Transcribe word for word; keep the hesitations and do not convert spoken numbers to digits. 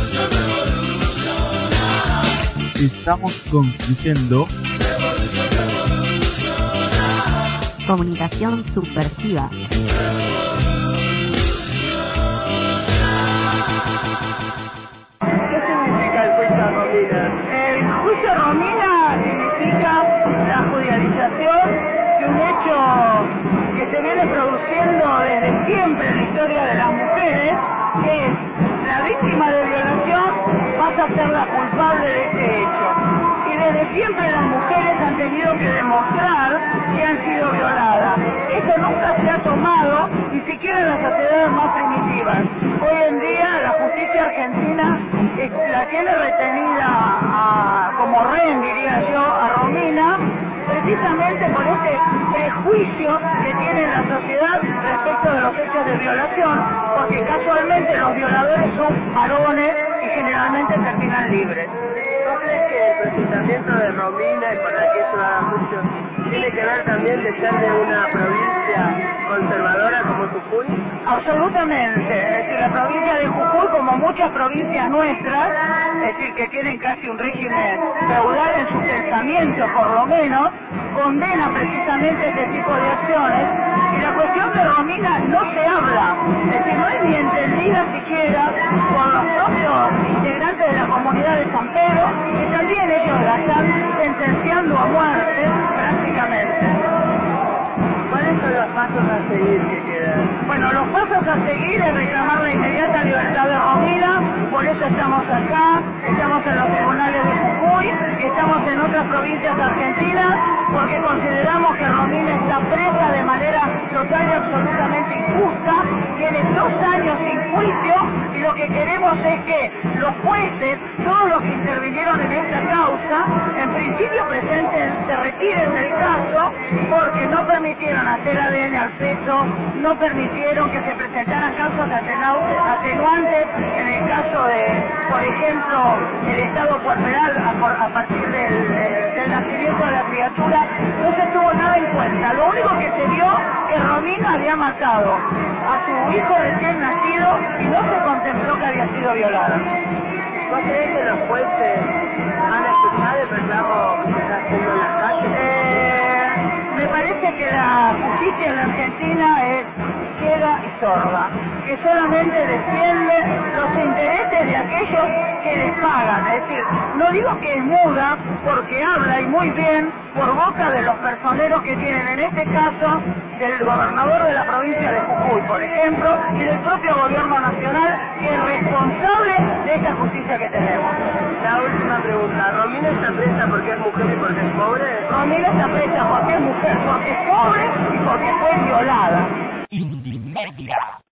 Estamos construyendo comunicación subversiva. ¿Qué significa el juicio Romina? El juicio Romina significa la judicialización de un hecho que se viene produciendo desde siempre en la historia de las mujeres, que es la víctima de violación pasa a ser la culpable de este hecho. Y desde siempre las mujeres han tenido que demostrar que han sido violadas. Esto nunca se ha tomado, ni siquiera en las sociedades más primitivas. Hoy en día la justicia argentina eh, la tiene retenida a, como rehén, diría yo, a Romina, precisamente por este prejuicio que tiene la sociedad respecto de los hechos de violación, porque casualmente los violadores son varones y generalmente terminan libres. ¿No crees que el procesamiento de Romina y por la que eso haga mucho tiene que ver también de ser de una provincia conservadora como Jujuy? Absolutamente, es decir, la provincia de Jujuy, como muchas provincias nuestras, es decir, que tienen casi un régimen feudal en su pensamiento, por lo menos, condena precisamente este tipo de acciones, y la cuestión de Romina no se habla, es decir, no es ni entendida siquiera por los propios integrantes de la comunidad de San Pedro, que también ellos la están sentenciando a muerte prácticamente. ¿Cuáles son los pasos a seguir que quedan? Bueno, los pasos a seguir es reclamar la inmediata libertad de Romina, por eso estamos acá, estamos en los tribunales de Jujuy, estamos en otras provincias argentinas, porque consideramos que Romina está presa de manera total y absolutamente injusta, tiene dos años sin juicio, y lo que queremos es que los jueces, todos los que intervinieron en esta causa, en principio presenten, se retiren del caso, porque no permitieron hacer A D N al feto, no permitieron que se presentaran causas atenuantes en el caso de, por ejemplo, el estado puerperal a, a partir del, del nacimiento de la criatura. No se tuvo nada en cuenta. Lo único que se vio que Romina había matado a su hijo recién nacido y no se contempló que había sido violada. ¿No crees que los jueces han escuchado el reclamo que se está haciendo en las calles? Eh, me parece que la justicia en la Argentina es ciega y sorda, que solamente defiende los intereses de aquellos que les pagan. Es decir, no digo que es muda, porque habla y muy bien por boca de los personeros que tienen, en este caso, del gobernador de la provincia de Jujuy, por ejemplo, y del propio gobierno nacional, que es responsable de esta justicia que tenemos. La última pregunta, ¿Romina está presa porque es mujer y porque es pobre? Romina está presa porque es mujer, porque es pobre y porque fue violada. Indimedia.